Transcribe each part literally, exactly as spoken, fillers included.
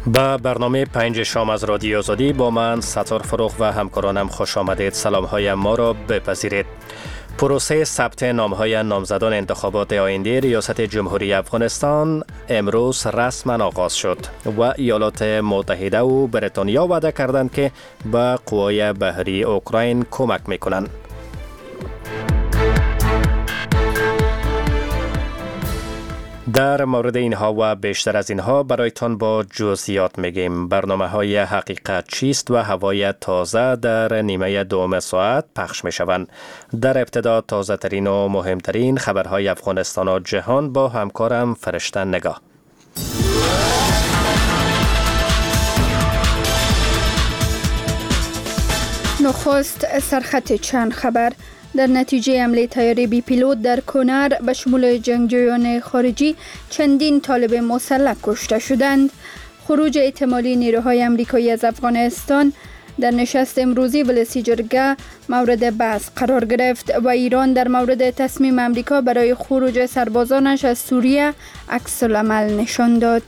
با برنامه پنج شام از رادیو آزادی با من ستار فروغ و همکارانم خوش آمدید. سلام های ما را بپذیرید. پروسه ثبت نام‌های نامزدان انتخابات آینده ریاست جمهوری افغانستان امروز رسما آغاز شد و ایالات متحده و بریتانیا وعده کردند که به قوای بحری اوکراین کمک می‌کنند. در مورد اینها و بیشتر از اینها برایتان با جزئیات میگیم. برنامه های حقیقت چیست و هوای تازه در نیمه دوم ساعت پخش می شوند. در ابتدا تازه ترین و مهمترین خبرهای افغانستان و جهان با همکارم فرشته نگاه. نخست سرخط چند خبر. در نتیجه حمله طیاره بی پیلوت در کنر به شمول جنگجویان خارجی چندین طالب مسلح کشته شدند. خروج احتمالی نیروهای آمریکایی از افغانستان در نشست امروزی ولسی جرگه مورد بحث قرار گرفت و ایران در مورد تصمیم آمریکا برای خروج سربازانش از سوریه عکس العمل نشان داد.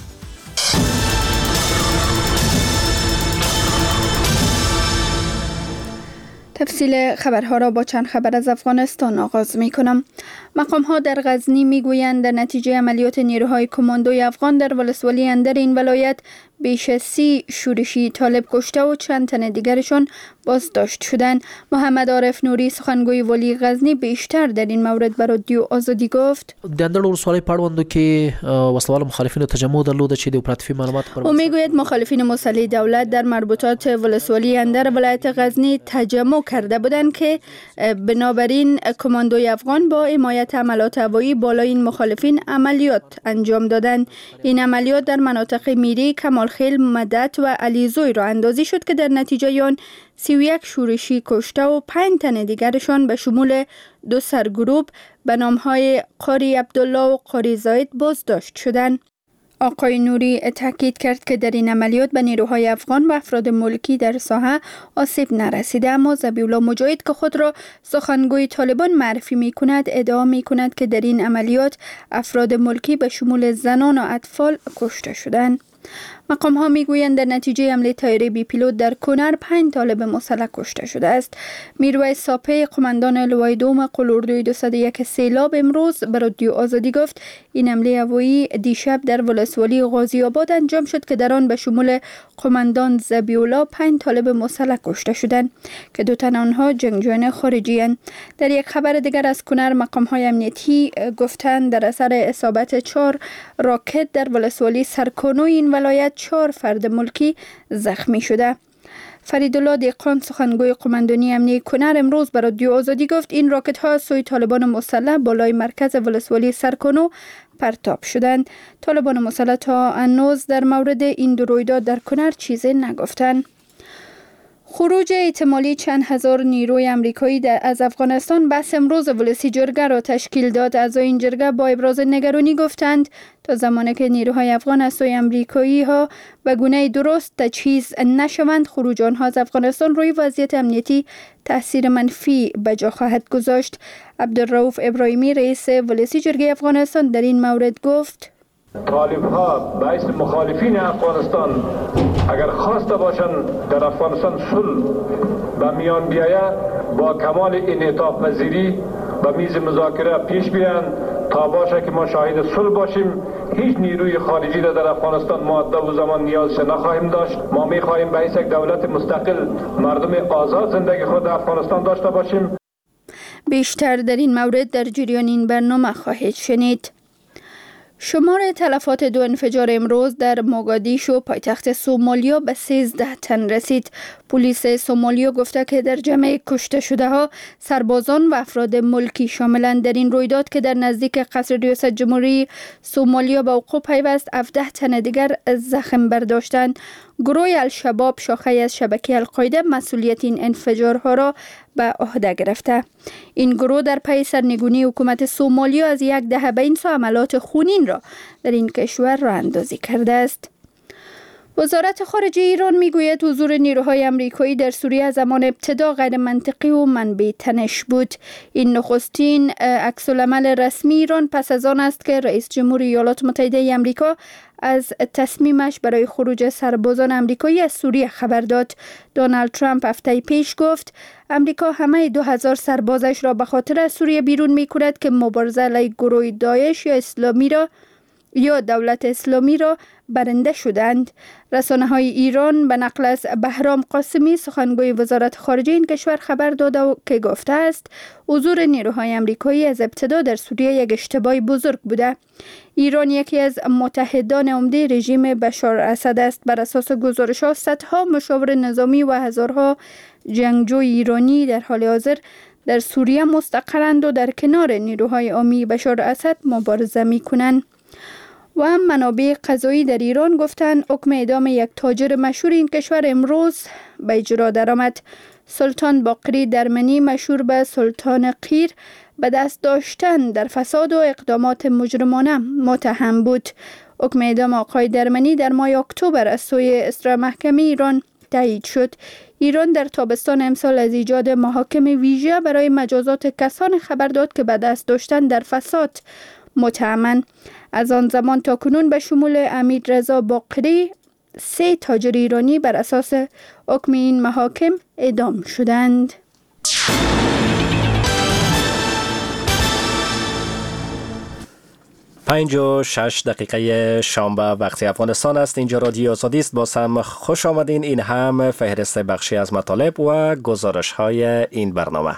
تفصیل خبرها را با چند خبر از افغانستان آغاز می کنم. مقام ها در غزنی می گویند در نتیجه عملیات نیروهای کماندوی افغان در ولسوالی اندر این ولایت بیش از سی شورشی طالب کشته و چند تن دیگرشان بازداشت شدند. محمد عارف نوری سخنگوی والی غزنی بیشتر در این مورد به رادیو آزادی گفت: د اندړ ولسوالۍ په اړوند کې وسلوال مخالفینو تجمع درلوده چې د اپراتیفي معلومات پر او میگوید مخالفین مسلح دولت در مربوطات ولسوالی اندر ولایت غزنی تجمع کرده بودند که بنابراین کماندوی افغان با حمایت حملات هوایی بالای این مخالفین عملیات انجام دادند. این عملیات در مناطق میری، کمالخیل، مدت و علیزوی را اندازی شد که در نتیجه آن سی و یک شورشی کشته و پنج تن دیگرشان به شمول دو سرگروپ به نامهای قاری عبدالله و قاری زاید بازداشت شدند. آقای نوری تاکید کرد که در این عملیات به نیروهای افغان و افراد ملکی در ساحه آسیب نرسیده، اما ذبیحالله مجاهد که خود را سخنگوی طالبان معرفی می کند ادعا می کند که در این عملیات افراد ملکی به شمول زنان و اطفال کشته شدند. مقام ها می گویند در نتیجه حمله طیاره بی پیلوت در کنر پنج طالب مسلح کشته شده است. میرویس ساپه قماندان لوای دوم قلوردوی دویست و یک سیلاب امروز به رادیو آزادی گفت این حمله هوایی دیشب در ولسوالی غازی آباد انجام شد که در آن به شمول قماندان ذبیحالله پنج طالب مسلح کشته شدند که دو تن آنها جنگجویان خارجی اند. در یک خبر دیگر از کنر مقام های امنیتی گفتند در اثر اصابت چهار راکت در ولسوالی سرکانو این ولایت چهار فرد ملکی زخمی شده. فریدالله دیقان سخنگوی قماندانی امنیتی کنر امروز به رادیو آزادی گفت این راکت ها از سوی طالبان مسلح بالای مرکز ولسوالی سرکانو پرتاب شدند. طالبان مسلح تا هنوز در مورد این دو رویداد در کنر چیزی نگفتند. خروج احتمالی چند هزار نیروی آمریکایی از افغانستان بس امروز ولسی جرگه را تشکیل داد. اعضای این جرگه با ابراز نگرانی گفتند تا زمانی که نیروهای افغان از سوی آمریکایی ها به گونه درست تجهیز نشوند خروج آنها از افغانستان روی وضعیت امنیتی تاثیر منفی به جا خواهد گذاشت. عبدالرؤوف ابراهیمی رئیس ولسی جرگه افغانستان در این مورد گفت: طالب ها باعث مخالفین افغانستان اگر خواسته باشند در افغانستان صلح به میان بیاید با کمال انعطاف پذیری به میز مذاکره پیش بیایند تا باشه که ما شاهد صلح باشیم. هیچ نیروی خارجی را در افغانستان مؤدب و زمان نیازش نخواهیم داشت. ما میخواهیم باعث یک دولت مستقل مردم آزاد زندگی خود در افغانستان داشته باشیم. بیشتر در این مورد در جریان این برنامه خواهید شنید. شمار تلفات دو انفجار امروز در موگادیشو پایتخت سومالیا به سیزده تن رسید. پلیس سومالیا گفته که در جمع کشته شده ها سربازان و افراد ملکی شاملند. در این رویداد که در نزدیک قصر ریاست جمهوری سومالیا به وقوع پیوست هفده تن دیگر زخم برداشتند. گروه الشباب شاخه از شبکه القاعده مسئولیت این انفجارها را به عهده گرفته. این گروه در پی سرنگونی حکومت سومالیا از یک دهه به این سو عملات خونین را در این کشور راه اندازی کرده است. وزارت خارجه ایران میگوید حضور نیروهای آمریکایی در سوریه از زمان ابتدا غیر منطقی و منبع تنش بود. این نخستین عکس‌العمل رسمی ایران پس از آن است که رئیس جمهور ایالات متحده آمریکا از تصمیمش برای خروج سربازان آمریکایی از سوریه خبر داد. دونالد ترامپ هفته پیش گفت آمریکا همه دو هزار سربازش را به خاطر از سوریه بیرون می‌کند که مبارزه علیه گروه داعش یا اسلامی را یا دولت اسلامی را برنده شدند. رسانه‌های ایران به نقل از بهرام قاسمی سخنگوی وزارت خارجه این کشور خبر داده که گفته است حضور نیروهای آمریکایی از ابتدا در سوریه یک اشتباه بزرگ بوده. ایران یکی از متحدان عمده رژیم بشار اسد است. بر اساس گزارش‌ها صدها مشاور نظامی و هزارها جنگجو ایرانی در حال حاضر در سوریه مستقرند و در کنار نیروهای عامی بشار اسد مبارزه می‌کنند. و هم منابع قضایی در ایران گفتند حکم اعدام یک تاجر مشهور این کشور امروز به اجرا درآمد. سلطان باقری درمنی مشهور به سلطان قیر به دست داشتن در فساد و اقدامات مجرمانه متهم بود. حکم اعدام آقای درمنی در ماه اکتبر از سوی اصلاح محکمه ایران تایید شد. ایران در تابستان امسال از ایجاد محاکم ویژه برای مجازات کسان خبر داد که به دست داشتن در فساد متهمند. از آن زمان تا کنون به شمول امیر رضا باقری سه تاجر ایرانی بر اساس حکم این محاکم اعدام شدند. پنج و شش دقیقه شنبه وقتی افغانستان است. اینجا رادیو آزادی است. باز هم خوش آمدین. این هم فهرست بخشی از مطالب و گزارش های این برنامه.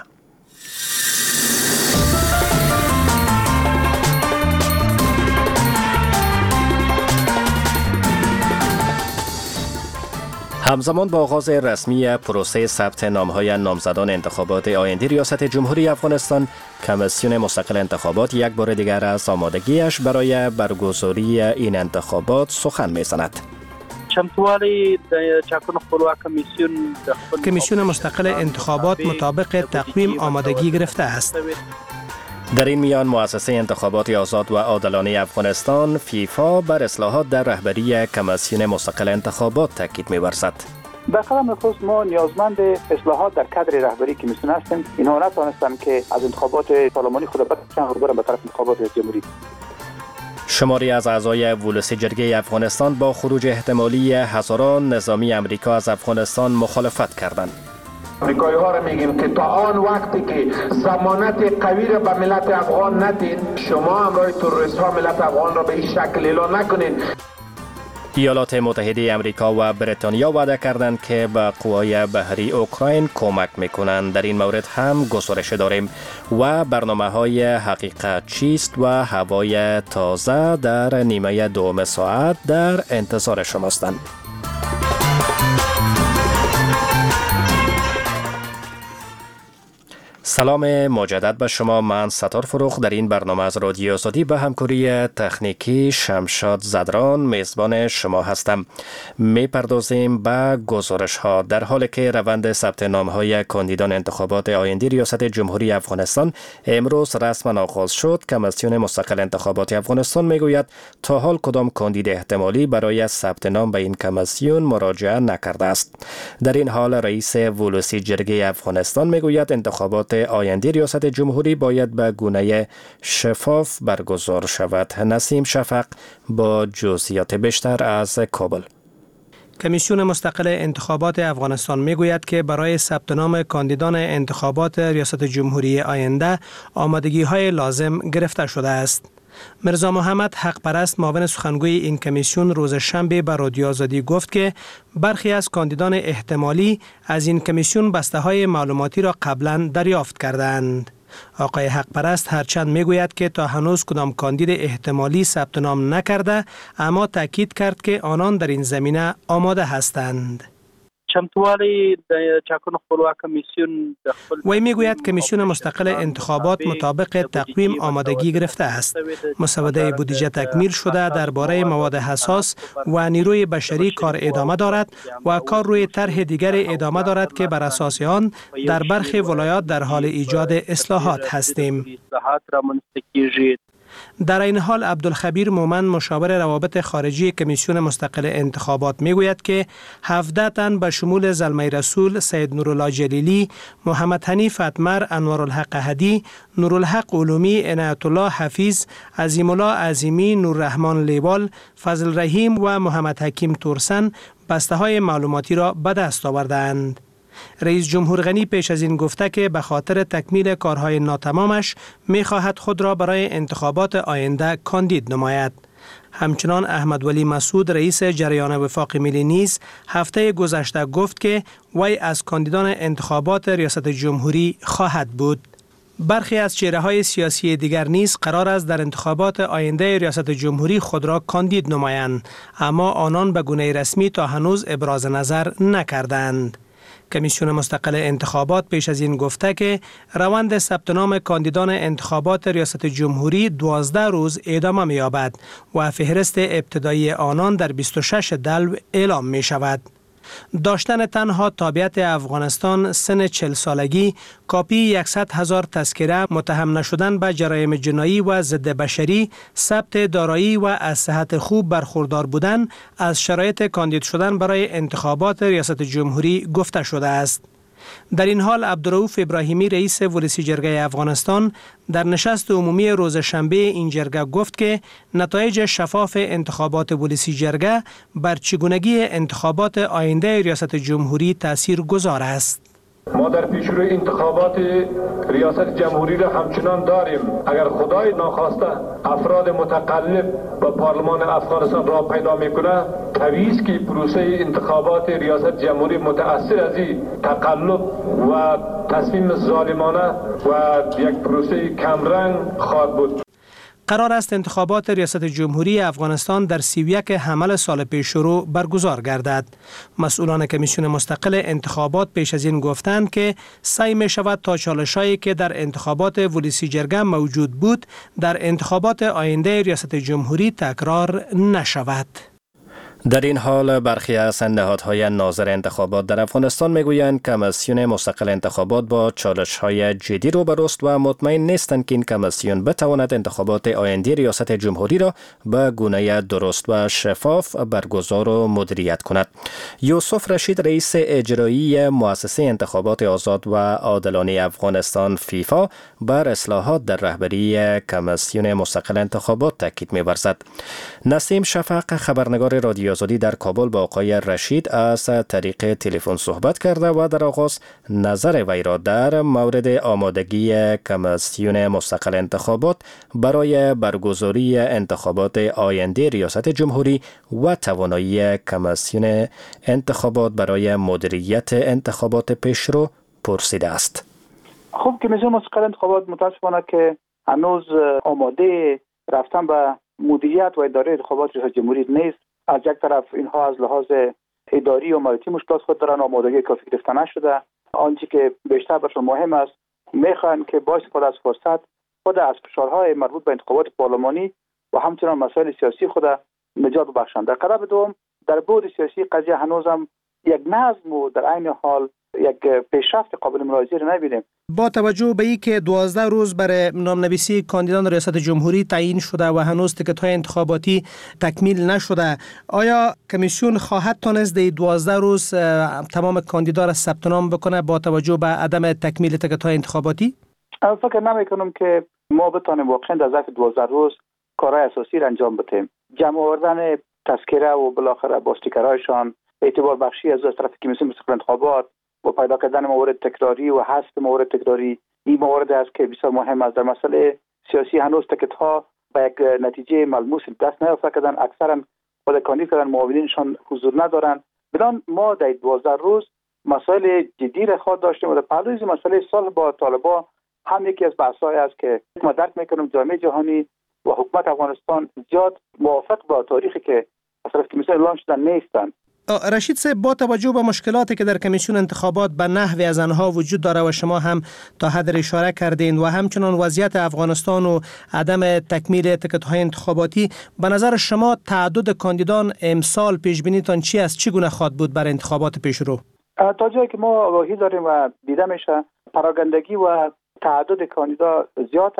همزمان با آغاز رسمی پروسه ثبت نام‌های نامزدان انتخابات آینده ریاست جمهوری افغانستان، کمیسیون مستقل انتخابات یک بار دیگر از آمادگیش برای برگزاری این انتخابات سخن می‌زند. چمتووالی د چاپن خپلواک کمیسیون کمیسیون مستقل انتخابات مطابق تقویم آمادگی گرفته است. در این میان مؤسسه انتخابات آزاد و عادلانه افغانستان فیفا بر اصلاحات در رهبری کمیسیون مستقل انتخابات تاکید می‌ورزد. در قدم نخست ما نیازمند اصلاحات در کادر رهبری کمیسیون هستیم. اینها نتوانستند که از انتخابات پارلمانی خود بتوانند برن به طرف انتخابات جمهوری. شماری از اعضای ولسی جرگه افغانستان با خروج احتمالی هزاران نظامی امریکا از افغانستان مخالفت کردند. امریکایی ها را میگیم که تا آن وقتی که ضمانت قوی را به ملت افغان ندید، شما همراه تروریست ها ملت افغان را به این شکل اعلان نکنید. ایالات متحده امریکا و بریتانیا وعده کردند که به قوای بحری اوکراین کمک میکنند. در این مورد هم گزارش داریم و برنامه‌های حقیقت چیست و هوای تازه در نیمه دوم ساعت در انتظار شماستند. سلام مجدد به شما. من ستار فروخ در این برنامه از رادیو آزادی به همکاری تکنیکی شمشاد زدران میزبان شما هستم. میپردازیم به گزارش ها. در حالی که روند ثبت نام های کاندیدان انتخابات آینده ریاست جمهوری افغانستان امروز رسما آغاز شد، کمیسیون مستقل انتخابات افغانستان میگوید تا حال کدام کاندید احتمالی برای ثبت نام به این کمیسیون مراجعه نکرده است. در این حال رئیس ولسی جرگه افغانستان میگوید انتخابات آینده ریاست جمهوری باید به گونه شفاف برگزار شود. نسیم شفق با جزئیات بیشتر از کابل. کمیسیون مستقل انتخابات افغانستان میگوید که برای ثبت نام کاندیدان انتخابات ریاست جمهوری آینده آمادگی های لازم گرفته شده است. مرزا محمد حق پرست معاون سخنگوی این کمیسیون روز شنبه به رادیو آزادی گفت که برخی از کاندیدان احتمالی از این کمیسیون بسته های معلوماتی را قبلا دریافت کردند. آقای حق پرست هرچند میگوید که تا هنوز کدام کاندید احتمالی ثبت نام نکرده، اما تاکید کرد که آنان در این زمینه آماده هستند. چمتووالی د چاپن خپلواک کمیسیون وی میگوید کمیسیون مستقل انتخابات مطابق تقویم آمادگی گرفته است. مسوده بودجه تکمیل شده، درباره مواد حساس و نیروی بشری کار ادامه دارد و کار روی طرح دیگر ادامه دارد که بر اساس آن در برخی ولایات در حال ایجاد اصلاحات هستیم. در این حال عبدالخبیر مومن مشاور روابط خارجی کمیسیون مستقل انتخابات میگوید که هفده تن به شمول زلمه رسول، سید نورالله جلیلی، محمد حنیف اتمر، انوارالحق احدی، نورالحق علومی، عنایت الله حفیظ، عظیم الله عظیمی، نوررحمان لیوال، فضل رحیم و محمد حکیم تورسن بسته های معلوماتی را به دست آوردند. رئیس جمهور غنی پیش از این گفته که به خاطر تکمیل کارهای ناتمامش می خواهد خود را برای انتخابات آینده کاندید نماید. همچنان احمد ولی مسعود رئیس جریان وفاق ملی نیز هفته گذشته گفت که وی از کاندیدان انتخابات ریاست جمهوری خواهد بود. برخی از چهره‌های سیاسی دیگر نیز قرار است در انتخابات آینده ریاست جمهوری خود را کاندید نمایند، اما آنان به گونه رسمی تا هنوز ابراز نظر نکردند. کمیسیون مستقل انتخابات پیش از این گفته که روند ثبت نام کاندیدان انتخابات ریاست جمهوری دوازده روز ادامه می‌یابد و فهرست ابتدایی آنان در بیست و شش دلو اعلام می شود. داشتن تنها تابعیت افغانستان، سن چهل سالگی، کاپی صد هزار تذکره، متهم نشدن به جرایم جنایی و ضد بشری، ثبت دارایی و از صحت خوب برخوردار بودن از شرایط کاندید شدن برای انتخابات ریاست جمهوری گفته شده است. در این حال عبدالرؤوف ابراهیمی رئیس ولسی جرگه افغانستان در نشست عمومی روز شنبه این جرگه گفت که نتایج شفاف انتخابات ولسی جرگه بر چگونگی انتخابات آینده ریاست جمهوری تأثیر گذار است. ما در پیشرو انتخابات ریاست جمهوری را همچنان داریم. اگر خدای ناخواسته افراد متقلب به پارلمان افغانستان را پیدا میکنه، طبیعی است که پروسه انتخابات ریاست جمهوری متأثر از این تقلب و تصمیم ظالمانه و یک پروسه کمرنگ خواهد بود. قرار است انتخابات ریاست جمهوری افغانستان در سی و یک حمل سال پیش رو برگزار گردد. مسئولان کمیسیون مستقل انتخابات پیش از این گفتند که سعی می شود تا چالش‌هایی که در انتخابات ولسی جرگه موجود بود در انتخابات آینده ریاست جمهوری تکرار نشود. در این حال برخی از نهادهای ناظر انتخابات در افغانستان میگویند کمیسیون مستقل انتخابات با چالش‌های جدی روبروست و مطمئن نیستند که این کمیسیون بتواند انتخابات آینده ریاست جمهوری را به گونه درست و شفاف برگزار و مدیریت کند. یوسف رشید رئیس اجرایی مؤسسه انتخابات آزاد و عادلانه افغانستان فیفا بر اصلاحات در رهبری کمیسیون مستقل انتخابات تاکید می‌ورزد. نسیم شفق خبرنگار رادیو آزادی در کابل با آقای رشید از طریق تلفن صحبت کرده و در آغاز نظر وی را در مورد آمادگی کمیسیون مستقل انتخابات برای برگزاری انتخابات آینده ریاست جمهوری و توانایی کمیسیون انتخابات برای مدیریت انتخابات پیشرو پرسیده است. خب کمیسیون مستقل انتخابات متاسفانه که هنوز آماده رفتن به مدیریت و اداره انتخابات ریاست جمهوری نیست. از یک طرف اینها از لحاظ اداری و مالیاتی مشکلات خود دارن، آمادگی کافی گرفته نشده. آنچه که بیشتر برشون مهم است، میخوان که با استفاده از فرصت خود از فشارهای مربوط به انتخابات پارلمانی و همچنان مسائل سیاسی خود نجات ببخشند. در قرب دوم در بعد سیاسی قضیه هنوز هم یک نظم و در عین حال یک پیشرفت قابل ملاحظه را نبینیم. با توجه به اینکه دوازده روز برای نامنویسی کاندیدان ریاست جمهوری تعیین شده و هنوز تیکت‌های انتخاباتی تکمیل نشده، آیا کمیسیون خواهد تانست در دوازده روز تمام کاندیدا را ثبت نام بکنه با توجه به عدم تکمیل تیکت‌های انتخاباتی؟ فکر نمی‌کنم که ما بتانیم واقعا در ظرف دوازده روز کارهای اساسی را انجام بدیم. جمع آوردن تذکره و بالاخره با استیکرهایشان، اعتبار بخشی از طرف کمیسیون مستقل انتخابات و پیدا کردن موارد تکراری و حذف موارد تکراری، این موارد است که بسیار مهم است. در مسئله سیاسی هنوز تکت ها به یک نتیجه ملموس دست نیافتند. اکثرا خود کاندید کردن معاونینشان حضور ندارند. بدان ما در دوازده روز مسائل جدی را خواهد داشتیم و در پهلوی مسئله صلح با طالبان هم یکی از بحث‌های است که ما درک می‌کنیم جامعه جهانی و حکومت افغانستان زیاد موافق با تاریخی که از طرف کمیسیون اعلام شدن نیستند. رشید صاحب، با توجه به مشکلاتی که در کمیسیون انتخابات به نحوی از آنها وجود داره و شما هم تا حد اشاره کردین و همچنان وضعیت افغانستان و عدم تکمیل تیکت‌های انتخاباتی، به نظر شما تعدد کاندیدان امسال پیش بینیتان چی است؟ چگونه خواهد بود برای انتخابات پیشرو؟ تا جایی که ما آگاهی داریم و دیده میشه پراگندگی و تعدد کاندیدا زیاد است.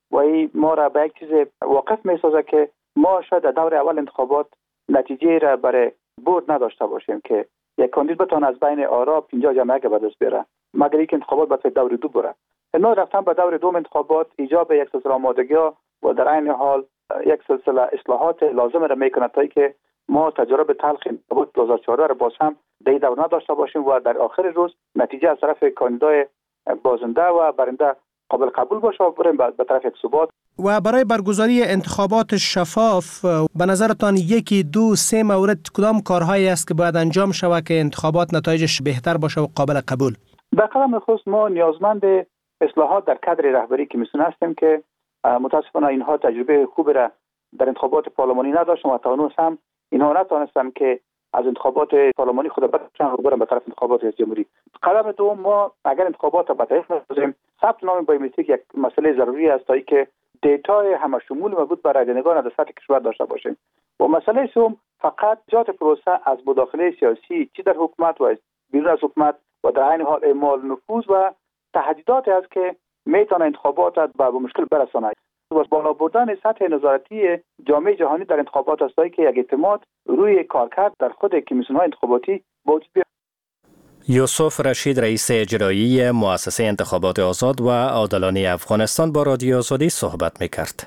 و این ما را به یک چیز واقف می‌سازه که ما شاید در دور اول انتخابات نتیجه را برای برد نداشته باشیم که یک کاندید بتونه از بین آرا پنجاه جمعه به دست بیاره مگر اینکه انتخابات به دور دو بره. اینا رفتن به دور دوم انتخابات ایجاب یک سلسله آمادگی‌ها و در عین حال یک سلسله اصلاحات لازم را میکنه تا که ما تجربه تلخ انتخابات دو هزار و چهارده را باز هم در دور نداشته باشیم و در آخر روز نتیجه از طرف کاندیدای بازنده و برنده قابل قبول باشه و بریم به طرف یک ثبات. و برای برگزاری انتخابات شفاف به نظرتان یکی دو سه مورد کدام کارهایی است که باید انجام شود که انتخابات نتایجش بهتر باشه و قابل قبول؟ در قدم خصوص ما نیازمند اصلاحات در کادر رهبری کمیسیون هستیم که متاسفانه اینها تجربه خوب را در انتخابات پارلمانی نداشتن و تا هنوز هم اینها نتونستن که از انتخابات پارلمانی خود بچن رو برن به طرف انتخابات ریاست جمهوری. قدم دوم ما اگر انتخابات را به طریق بگذاریم ثبت نام بایومتریک یک مسئله ضروری است تا اینکه دیتای همه شمول مربوط به رایدهندگان در سطح کشور داشته باشیم. و مسئله سوم فقط جهت پروسه از مداخله سیاسی چی در حکومت و بیرون از حکومت و در عین حال اعمال نفوذ و تهدیداتی است که میتونه انتخابات به مشکل برساند. و بالا بردن سطح نظارتی جامعه جهانی در انتخابات است که یک اعتماد روی کارکرد در خود کمیسیون‌های انتخاباتی وجود بیاورد. یوسف رشید رئیس اجرایی مؤسسه انتخابات آزاد و عادلانه افغانستان با رادیو آزادی صحبت می‌کرد.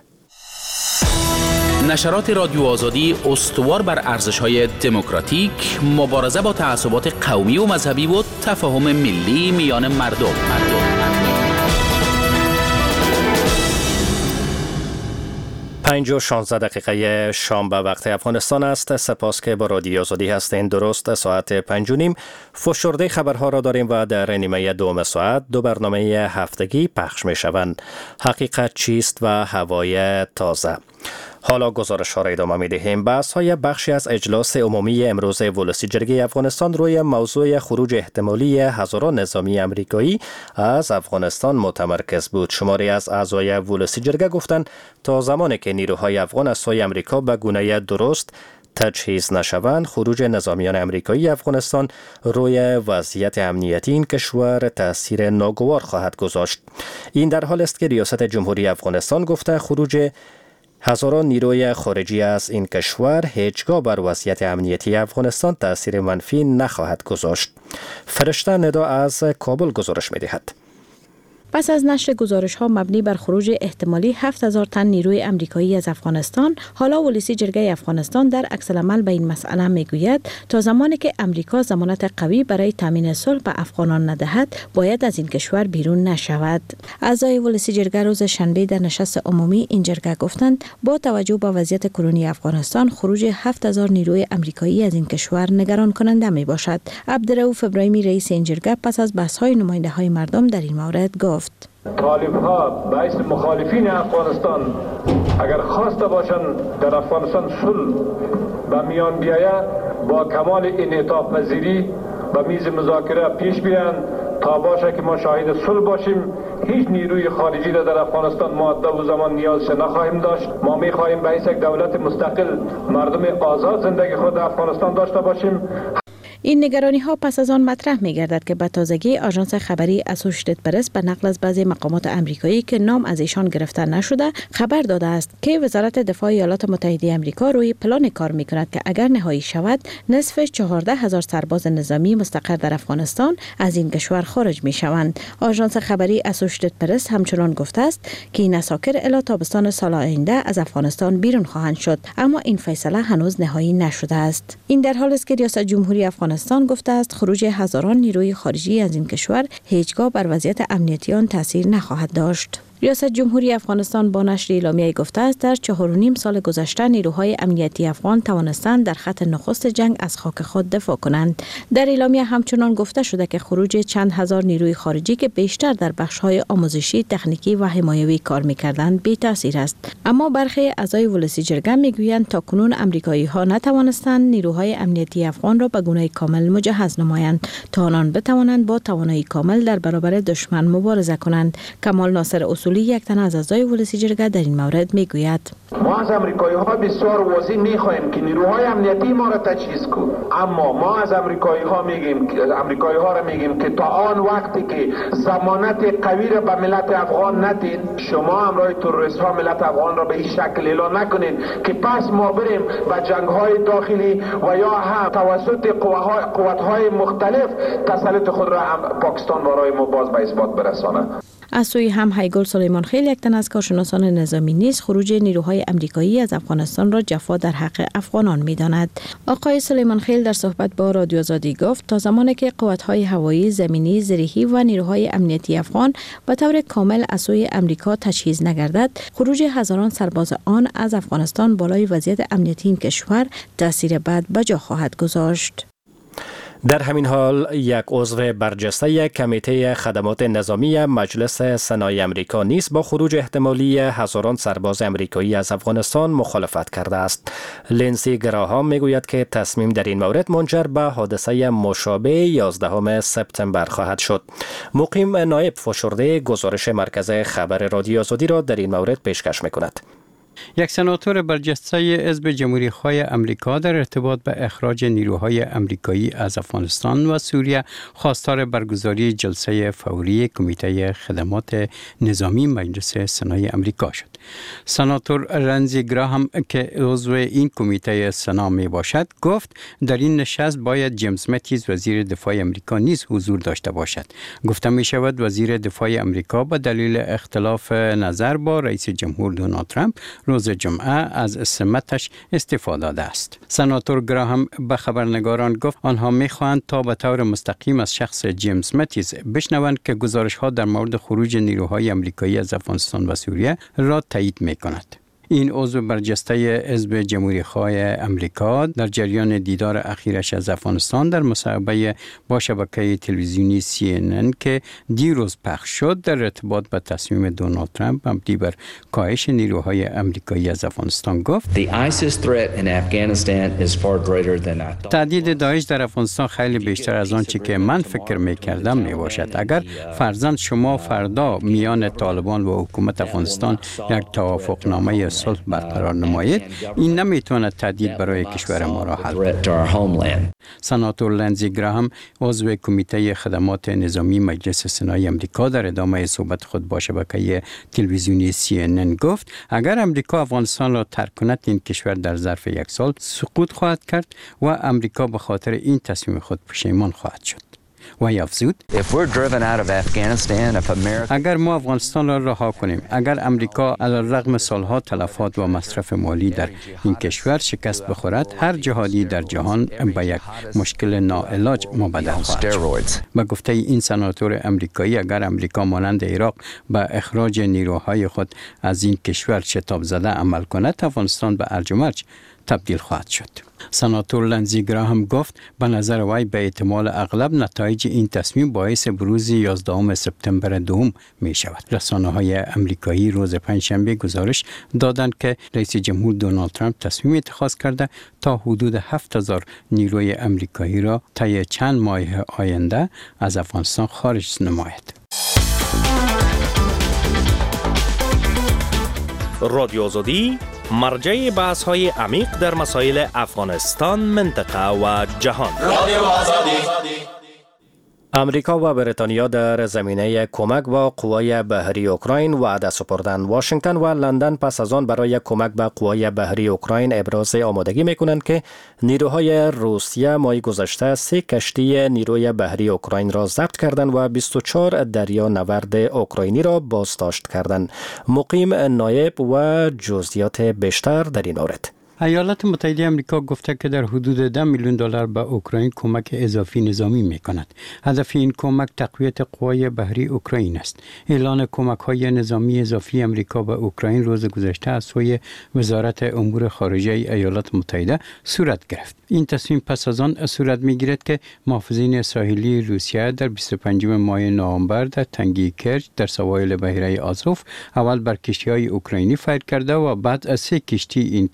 نشرات رادیو آزادی استوار بر ارزش‌های دموکراتیک، مبارزه با تعصبات قومی و مذهبی و تفاهم ملی میان مردم. پنج و شانزده دقیقه شام به وقت افغانستان است. سپاس که با رادیو آزادی هستین. درست ساعت پنج و نیم فشرده خبرها را داریم و در نیمه دوم ساعت دو برنامه هفتگی پخش می شوند. حقیقت چیست و هوای تازه. حالا گزارش ها را ادامه می دهیم. بحث های بخشی از اجلاس عمومی امروز ولسی جرگه افغانستان روی موضوع خروج احتمالی هزاران نظامی امریکایی از افغانستان متمرکز بود. شماری از اعضای ولسی جرگه گفتند تا زمانی که نیروهای افغان از سوی امریکا به گونه درست تجهیز نشوند، خروج نظامیان امریکایی افغانستان روی وضعیت امنیتی این کشور تاثیر ناگوار خواهد گذاشت. این در حال است که ریاست جمهوری افغانستان گفته خروج هزاران نیروی خارجی از این کشور هیچگاه بر وضعیت امنیتی افغانستان تأثیر منفی نخواهد گذاشت. فرشته ندا از کابل گزارش می‌دهد. پس از نشر گزارش‌ها مبنی بر خروج احتمالی هفت هزار تن نیروی امریکایی از افغانستان، حالا ولسی جرگه افغانستان در عکس‌العمل به این مسئله میگوید تا زمانی که امریکا ضمانت قوی برای تامین صلح به افغانان ندهد، باید از این کشور بیرون نشود. اعضای ولسی جرگه روز شنبه در نشست عمومی این جرگه گفتند با توجه به وضعیت کنونی افغانستان، خروج هفت هزار نیروی امریکایی از این کشور نگران کننده می باشد. عبدالرؤوف ابراهیمی رئیس این جرگه پس از بحث‌های نماینده‌های مردم در این مورد گفت: طالب ها باعث مخالفین افغانستان اگر خواسته باشند در افغانستان صلح به میان بیاید، با کمال انعطاف پذیری به میز مذاکره پیش بیایند تا باشه که ما شاهد صلح باشیم. هیچ نیروی خارجی را در افغانستان مؤدب و زمان نیاز نخواهیم داشت. ما میخواهیم به یک دولت مستقل مردم آزاد زندگی خود در افغانستان داشته باشیم. این نگرانی ها پس از آن مطرح می گردد که به تازگی آژانس خبری اسوشیتد پرس به نقل از بعضی مقامات امریکایی که نام از ایشان گرفته نشده خبر داده است که وزارت دفاع ایالات متحده آمریکا روی پلان کار می کند که اگر نهایی شود نصف چهارده هزار سرباز نظامی مستقر در افغانستان از این کشور خارج می شوند. آژانس خبری اسوشیتد پرس همچنان گفته است که این اساکر الی تابستان سال آینده از افغانستان بیرون خواهند شد، اما این فیصله هنوز نهایی نشده است. این در حالی است که ریاست جمهوری افغانستان گفته است خروج هزاران نیروی خارجی از این کشور هیچگاه بر وضعیت امنیتی آن تاثیر نخواهد داشت. ریاست جمهوری افغانستان با نشر اعلامیه گفته است در چهار و نیم سال گذشته نیروهای امنیتی افغان توانستند در خط نخست جنگ از خاک خود دفاع کنند. در اعلامیه همچنان گفته شده که خروج چند هزار نیروی خارجی که بیشتر در بخش‌های آموزشی، تکنیکی و حمایوی کار می‌کردند بی تاثیر است. اما برخی اعضای ولسی جرگه می‌گویند تاکنون آمریکایی‌ها نتوانستند نیروهای امنیتی افغان را به گونه کامل مجهز نمایند تا آنان بتوانند با توانایی کامل در برابر دشمن مبارزه کنند. کمال ناصر اصولی رسولی یک تن از اعضای ولسی جرگه در این مورد میگوید: ما از امریکایی ها بسیار واضح میخواهیم که نیروهای امنیتی ما را تجهیز کن، اما ما از امریکایی ها میگیم امریکایی ها را میگیم که تا آن وقتی که ضمانت قوی را به ملت افغان ندین، شما همراه تروریست ها ملت افغان را به این شکل اعلان نکنین که پس ما بریم به جنگ های داخلی و یا هم توسط قوت های مختلف تسلط خود را هم پاکستان برای ما باز به اثبات برساند. از سوی هم هیگل سلیمان خیل، یک تن از کارشناسان نظامی نیز خروج نیروهای امریکایی از افغانستان را جفا در حق افغانان می‌داند. آقای سلیمان خیل در صحبت با رادیو آزادی گفت تا زمانی که قوت‌های هوایی، زمینی، زرهی و نیروهای امنیتی افغان به طور کامل از سوی امریکا تجهیز نگردد، خروج هزاران سرباز آن از افغانستان بالای وضعیت امنیتی این کشور تأثیر بد به جا خواهد گذاشت. در همین حال یک عضو برجسته کمیته خدمات نظامی مجلس سنای امریکا نیز با خروج احتمالی هزاران سرباز امریکایی از افغانستان مخالفت کرده است. لینسی گراهام میگوید که تصمیم در این مورد منجر به حادثه مشابه یازدهم سپتامبر خواهد شد. مقیم نایب فشرده گزارش مرکز خبر رادیو آزادی را در این مورد پیشکش میکند. یک سناتور برجسته حزب جمهوری‌خواه امریکا در ارتباط به اخراج نیروهای امریکایی از افغانستان و سوریه خواستار برگزاری جلسه فوری کمیته خدمات نظامی مجلس سنای امریکا شد. سناتور رنزی گراهام که عضو این کمیته سنا می باشد گفت در این نشست باید جیمز متیز وزیر دفاع امریکا نیز حضور داشته باشد. گفته می شود وزیر دفاع امریکا به دلیل اختلاف نظر با رئیس جمهور دونالد ترامپ روز جمعه از سمتش استعفا داده است. سناتور گراهام به خبرنگاران گفت آنها می‌خواهند تا به طور مستقیم از شخص جیمز متیز بشنوند که گزارش‌ها در مورد خروج نیروهای امریکایی از افغانستان و سوریه را تایید می‌کند. این عضو برجسته حزب جمهوری‌خواه امریکا در جریان دیدار اخیرش از افغانستان در مصاحبه با شبکه تلویزیونی سی ان ان که دیروز پخش شد در ارتباط با تصمیم دونالد ترامپ مبنی بر کاهش نیروهای امریکایی از افغانستان گفت تهدید داعش در افغانستان خیلی بیشتر از آنچه که من فکر می‌کردم میباشد. اگر فرضاً شما فردا میان طالبان و حکومت افغانستان یک توافقنامه صلح برقرار نمایید، این نمیتواند تهدید برای کشور ما را حل کند. سناتور لنزی گراهام عضو کمیته خدمات نظامی مجلس سنای امریکا در ادامه صحبت خود با شبکه تلویزیونی سی ان ان گفت اگر امریکا افغانستان را ترک کند این کشور در ظرف یک سال سقوط خواهد کرد و امریکا به خاطر این تصمیم خود پشیمان خواهد شد. و افزود اگر ما افغانستان را رها کنیم، اگر امریکا علیرغم سالها تلفات و مصرف مالی در این کشور شکست بخورد، هر جهادی در جهان به یک مشکل ناعلاج مبدل خواهد شد. به گفته این سناتور امریکایی اگر امریکا مانند عراق به اخراج نیروهای خود از این کشور شتاب زده عمل کند، افغانستان به ارج و مرج تبدیل خواهد شد. سناتور لنزی گراهام گفت به نظر وی به احتمال اغلب نتایج این تصمیم باعث بروز یازدهم سپتامبر دوم می شود. رسانه‌های امریکایی روز پنجشنبه گزارش دادند که رئیس جمهور دونالد ترامپ تصمیم اتخاذ کرده تا حدود هفت هزار نیروی امریکایی را طی چند ماه آینده از افغانستان خارج نماید. رادیو آزادی مرجع بحث های عمیق در مسائل افغانستان، منطقه و جهان. رادیو آزادی. امریکا و بریتانیا در زمینه کمک با قوای بحری اوکراین وعده سپردن. واشنگتن و لندن پس از آن برای کمک به قوای بحری اوکراین ابراز آمادگی می‌کنند که نیروهای روسیه ماه گذشته سه کشتی نیروی بحری اوکراین را ضبط کردند و بیست و چهار دریانورد اوکراینی را بازداشت کردند. مقیم نایب و جزئیات بیشتر در این مورد. ایالات متحده آمریکا گفته که در حدود ده میلیون دلار به اوکراین کمک اضافی نظامی می‌کند. هدف این کمک تقویت قوای بحری اوکراین است. اعلان کمک‌های نظامی اضافی آمریکا به اوکراین روز گذشته از سوی وزارت امور خارجه ایالات متحده صورت گرفت. این تصمیم پس از آن صورت می‌گیرد که محافظین ساحلی روسیه در بیست و پنجم ماه نوامبر در تنگه کرچ در سواحل بحیره آزوف اول بر کشتی‌های اوکراینی فایر کرده و بعد از سه کشتی این کشور و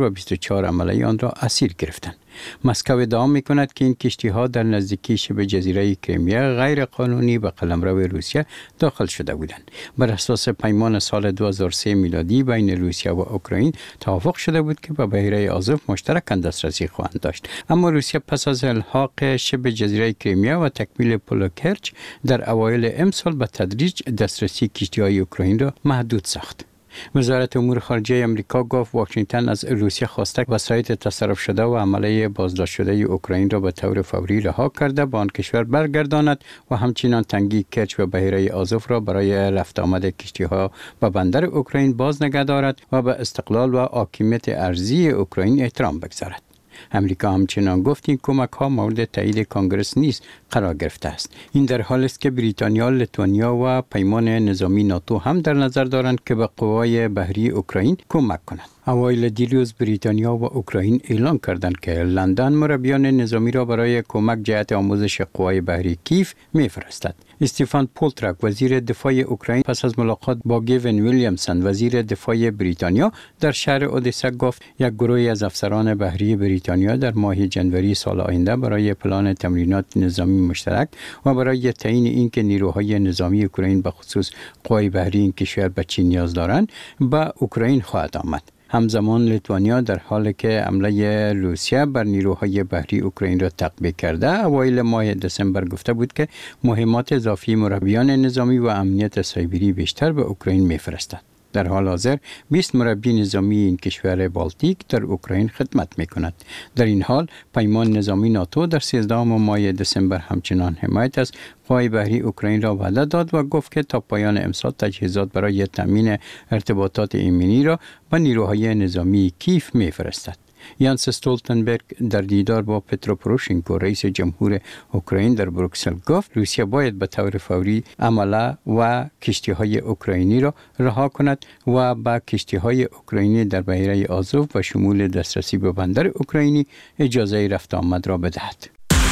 و بیست و چهار عمله آن را اسیر گرفتند. مسکو ادعا می‌کند که این کشتی‌ها در نزدیکی شبه جزیره کریمیا غیر قانونی به قلمرو روسیه داخل شده بودند. بر اساس پیمان سال دو هزار و سه میلادی بین روسیه و اوکراین توافق شده بود که به بحیره آزوف مشترکاً دسترسی خواهند داشت. اما روسیه پس از الحاق شبه جزیره کریمیا و تکمیل پل کرچ در اوایل امسال به تدریج دسترسی کشتی‌های اوکراین را محدود ساخت. وزارت امور خارجه امریکا گفت واشنگتن از روسیه خواسته وسایط تصرف شده و عمله بازداشت شده اوکراین را به طور فوری رها کرده به آن کشور برگرداند و همچنین تنگی کرچ و بحیره آزوف را برای رفت آمد کشتی‌ها به بندر اوکراین باز نگه دارد و به استقلال و حاکمیت ارضی اوکراین احترام بگذارد. امریکا همچنان گفت این کمک ها مورد تایید کنگره نیز قرار گرفته است. این در حالی است که بریتانیا، لیتوانیا و پیمان نظامی ناتو هم در نظر دارند که به قوای بحری اوکراین کمک کنند. اوایل دیروز بریتانیا و اوکراین اعلام کردند که لندن مربیان نظامی را برای کمک جهت آموزش قوای بحری کیف می‌فرستد. استیفان پولترک وزیر دفاع اوکراین پس از ملاقات با گیون ویلیامسون وزیر دفاع بریتانیا در شهر اودسا گفت یک گروه از افسران بحری بریتانیا در ماه جنوری سال آینده برای پلان تمرینات نظامی مشترک و برای تعیین اینکه نیروهای نظامی اوکراین به خصوص قوای بحری این کشور به چی نیاز دارند به اوکراین خواهد آمد. همزمان لیتوانیا در حالی که حمله روسیه بر نیروهای بحری اوکراین را تقویه کرده اوایل ماه دسامبر گفته بود که مهمات اضافی مربیان نظامی و امنیت سایبری بیشتر به اوکراین می‌فرستد. در حال حاضر بیست مربی نظامی این کشور بالتیک در اوکراین خدمت می‌کند. در این حال پیمان نظامی ناتو در سیزدهم ماه دسامبر همچنان حمایت از قوای بحری اوکراین را وعده داد و گفت که تا پایان امسال تجهیزات برای تامین ارتباطات ایمنی را به نیروهای نظامی کیف می‌فرستد. یانس استولتنبرگ در دیدار با پترو پروشنکو رئیس جمهور اوکراین در بروکسل گفت روسیه باید به طور فوری عمله و کشتی‌های اوکراینی را رها کند و به کشتی‌های اوکراینی در بحیره آزوف و شمول دسترسی به بندر اوکراینی اجازه رفت آمد را بدهد.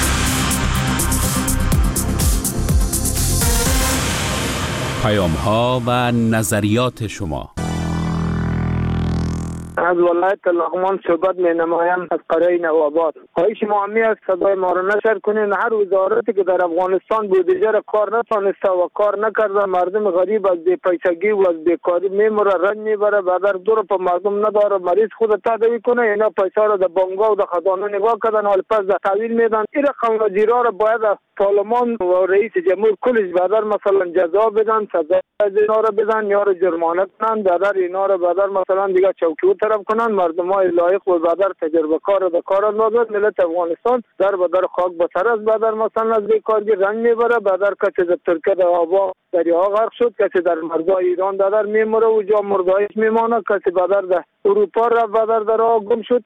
پیام‌ها و نظریات شما. از ولایت لغمان صحبت می نمایم از قریه نوآباد. خواهش مهمی است صدای ما را نشر کنین. هر وزارتی که در افغانستان بودجه را کار نتانسته و کار نکرده مردم غریب از بی‌پیسگی و از بیکاری میموره، رنج میبره، بعد دور په مردم نداره، مریض خود تداوی کنه. اینا پیسه را در بانک‌ها و در خزانه نگاه کردن، حال پس در تحویل میدن. این رقم وزیرا را باید پارلمان و رئیس جمهور کلش بدر مثلا جزا بدن، سزا اینا را بدن یا را جرمانه کنن، بدر اینا را بدر مثلا دیگه چوکیو طرف کنن. مردمای لایق و بدر تجربه کار و کار اندازد. ملت افغانستان در بدر خاک بسر است. بدر مثلا از بیکاری رنج میبره. بدر کسی در ترکیه در آبا دریا غرق شد، کسی در مرزهای ایران بدر میموره و جا مردایش میمانه، کسی بدر در اروپا را بدر در آب گم شد.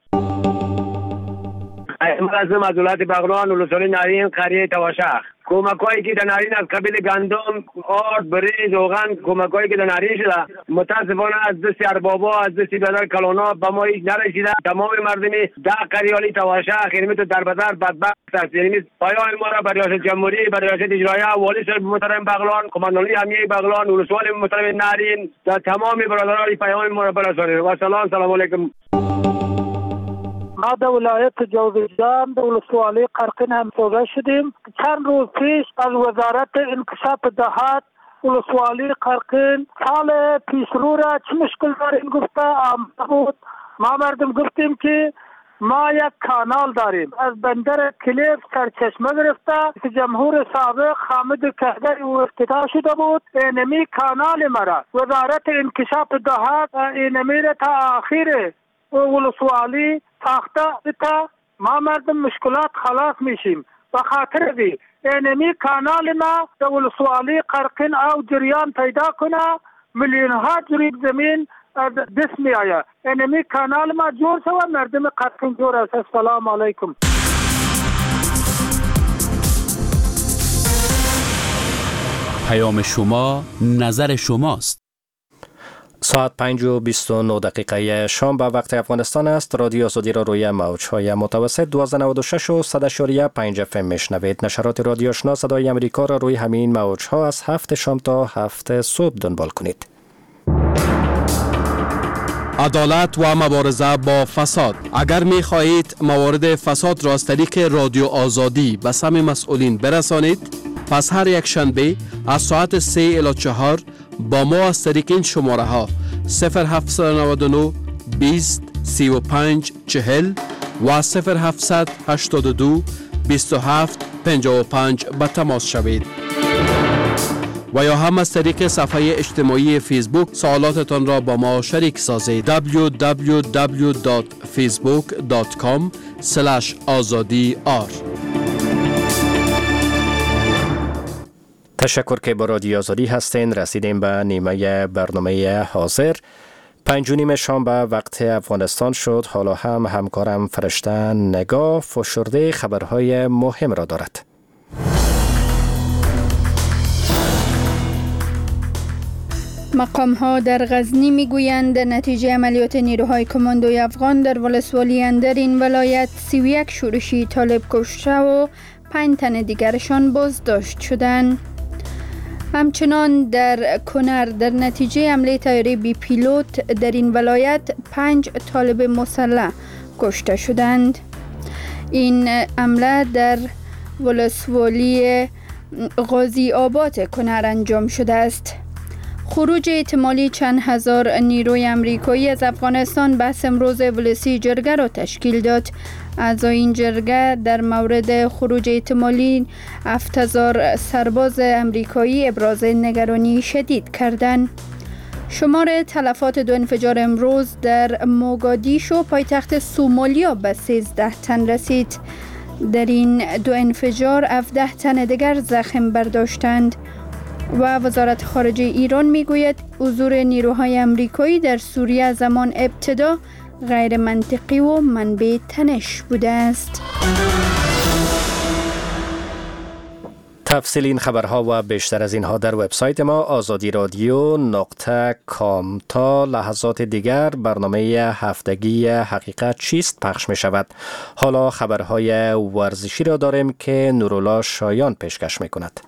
مرزم از ولایت بغلان ولسوالی نارین قریه تواشخ. کمکایی که در نارین از قبیل گندم، آرد، برنج، روغن کمکایی که در نارین شده متاسفانه از دست اربابا از دست بدر کلانا به ما هیچ نرسیده. تمام مردمی ده قریالی تواشخ یعنی تو در بدر بدبخت است. یعنی پایان ما را بر ریاست جمهوری، بر ریاست اجرایه، والی صاحب محترم بغلان، قماندانی امنیه بغلان، ولسوالی محترم نارین در تمام برادران پیام ما را برسانید. و سلام سلام علیکم. ما در ولایت جوزجان در ولسوالی قرقین همسوده شدیم. چند روز پیش از وزارت انکشاف دهات ولسوالی قرقین سال پیش رو را چه مشکل داریم گفته آمده بود. ما مردم گفتیم که ما یک کانال داریم از بندر کلیف سرچشمه گرفته. جمهور سابق حامد کهدری و افتتاح شده بود. اینمی کانال مرا وزارت انکشاف دهات اینمی را تا آخر ولسوالی ساخته تا ما مردم مشکلات خلاص میشیم. به خاطر دی اینمی کانال ما در ولسوالی قرقین او جریان پیدا کنه میلیون ها جریب زمین دست می آید. اینمی کانال ما جور شود مردم قرقین جور است. السلام علیکم. پیام شما نظر شماست. ساعت پنج و بیست و نه دقیقه شام به وقت افغانستان است. رادیو آزادی را روی موج‌های متوسط دویست و نود و شش و صد و پنج اف ام میشنوید. نشرات رادیو آشنا صدای امریکا را روی همین موج‌ها از هفت شام تا هفت صبح دنبال کنید. عدالت و مبارزه با فساد. اگر می خواهید موارد فساد را از طریق رادیو آزادی به سمع مسئولین برسانید، پس هر یک شنبه از ساعت سه الی چهار با ما از طریق این شماره ها صفر هفت نه نه بیست سی و پنج چهل و صفر هفت هشت دو بیست و هفت پنجاه و پنج به تماس شوید. و یا هم از طریق صفحه اجتماعی فیسبوک سوالاتتان را با ما شریک سازید. دبلیو دبلیو دبلیو دات فیسبوک دات کام اسلش آزادی آر. تشکر که با رادیو آزادی هستین. رسیدیم به نیمه برنامه حاضر. پنج و نیم شام به وقت افغانستان شد. حالا هم همکارم فرشته نگاه فشرده خبرهای مهم را دارد. مقام ها در غزنی می گویند نتیجه عملیات نیروهای کماندوی افغان در ولسوالی اندر این ولایت سی و یک شورشی طالب کشته و پنج تن دیگرشان بازداشت شدند. همچنان در کنر در نتیجه حمله طیاره بی پیلوت در این ولایت پنج طالب مسلح کشته شدند. این حمله در ولسوالی غازی آباد کنر انجام شده است. خروج احتمالی چند هزار نیروی امریکایی از افغانستان بحث امروز ولسی جرگه را تشکیل داد. اعضای این جرگه در مورد خروج احتمالی هفت هزار سرباز امریکایی ابراز نگرانی شدید کردند. شمار تلفات دو انفجار امروز در موگادیشو پایتخت سومالیا به سیزده تن رسید. در این دو انفجار هفده تن دیگر زخم برداشتند. و وزارت خارجه ایران میگوید حضور نیروهای امریکایی در سوریه زمان ابتدا غیر منطقی و منبع تنش بوده است. تفصیل این خبرها و بیشتر از اینها در وبسایت ما آزادی رادیو نقطه کام. تا لحظات دیگر برنامه هفتگی حقیقت چیست پخش می شود. حالا خبرهای ورزشی را داریم که نورالله شایان پیشکش می کند.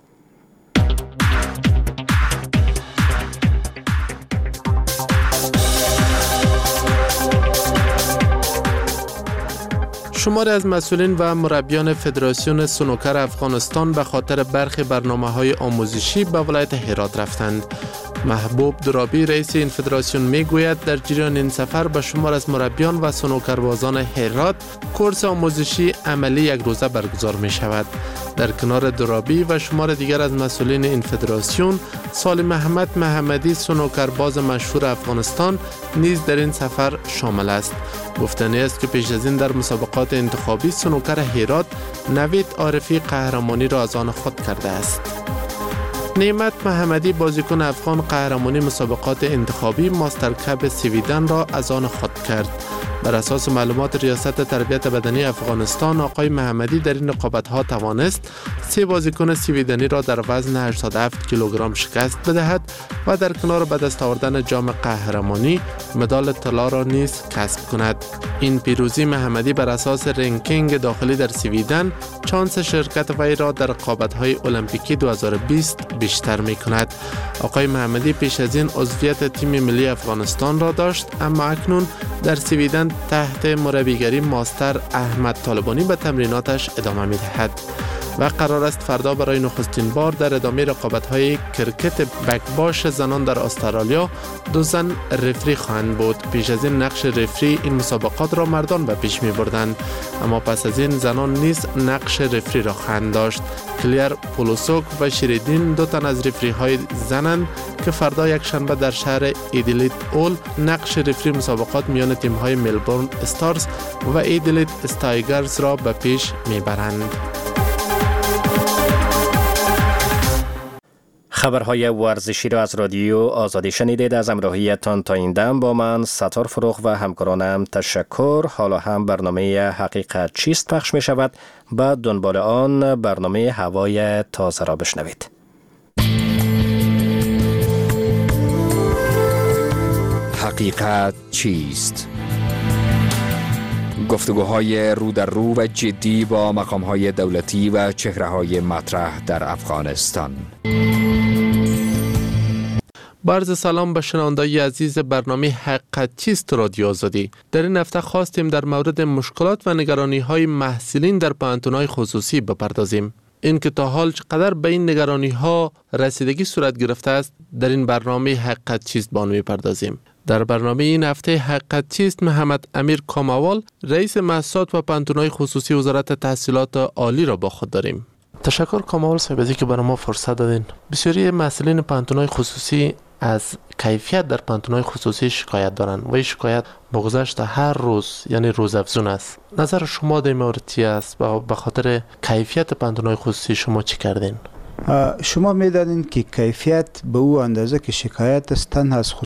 شماری از مسئولین و مربیان فدراسیون سنوکر افغانستان به خاطر برخی برنامه‌های آموزشی به ولایت هرات رفتند. محبوب درابی رئیس این فدراسیون میگوید در جریان این سفر به شمار از مربیان و سنوکربازان هرات کورس آموزشی عملی یک روزه برگزار می شود. در کنار درابی و شمار دیگر از مسئولین این فدراسیون، سالم محمد محمدی سنوکرباز مشهور افغانستان نیز در این سفر شامل است. گفتنی است که پیش از این در مسابقات انتخابی سنوکر هرات نوید عارفی قهرمانی را از آن خود کرده است. نعمت محمدی بازیکن افغان قهرمانی مسابقات انتخابی ماستر کپ سویدن را از آن خود کرد. بر اساس معلومات ریاست تربیت بدنی افغانستان، آقای محمدی در این رقابت‌ها توانست سه بازیکن سویدنی را در وزن هشتاد و هفت کیلوگرم شکست بدهد و در کنار به دست آوردن جام قهرمانی مدال طلا را نیز کسب کند. این پیروزی محمدی بر اساس رنکینگ داخلی در سویدن چانس شرکت وی را در رقابت‌های المپیکی دو هزار و بیست بیشتر می‌کند. آقای محمدی پیش از این عضویت تیم ملی افغانستان را داشت، اما اکنون در سویدن تحت مربیگری ماستر احمد طالبانی به تمریناتش ادامه می‌دهد و قرار است فردا برای نخستین بار در ادامه رقابت‌های کرکت بکباش زنان در استرالیا دو زن رفری خواهند بود. پیش از این نقش رفری این مسابقات را مردان به پیش می‌بردند، اما پس از این زنان نیز نقش رفری را خواهند داشت. کلیر پولوسوک و شیریدین دو تن از رفری‌های زنند که فردا یک شنبه در شهر ایدلیت اول نقش رفری مسابقات میان تیم‌های ملبورن استارز و ایدلیت استایگرز را به پیش می‌برند. خبرهای ورزشی را از رادیو آزادی شنیدید. از همراهیتان تا این دم با من ستار فروغ و همکارانم تشکر. حالا هم برنامه حقیقت چیست پخش می شود. بعد دنبال آن برنامه هوای تازه را بشنوید. حقیقت چیست؟ گفتگوهای رو در رو و جدی با مقام‌های دولتی و چهره‌های مطرح در افغانستان. با عرض سلام به شنوندگان عزیز برنامه حقیقت چیست رادیو آزادی. در این هفته خواستیم در مورد مشکلات و نگرانی های محصلین در پانتون‌های خصوصی بپردازیم. این که تا حال چقدر به این نگرانی ها رسیدگی صورت گرفته است در این برنامه حقیقت چیست با آن میپردازیم. در برنامه این هفته حقیقت چیست محمد امیر کاموال رئیس مؤسسات و پانتون‌های خصوصی وزارت تحصیلات عالی را با خود داریم. تشکر کاموال صاحب از اینکه برای ما فرصت دادین. بسیاری مسئولین پانتون‌های خصوصی از کیفیت در پانتون‌های خصوصی شکایت دارند و این شکایت با گذشت هر روز یعنی روزافزون است. نظر شما در این مورد چی است و به خاطر کیفیت پانتون‌های خصوصی شما چی کردین؟ شما می‌دانید که کیفیت به او اندازه که شکایت است تنها از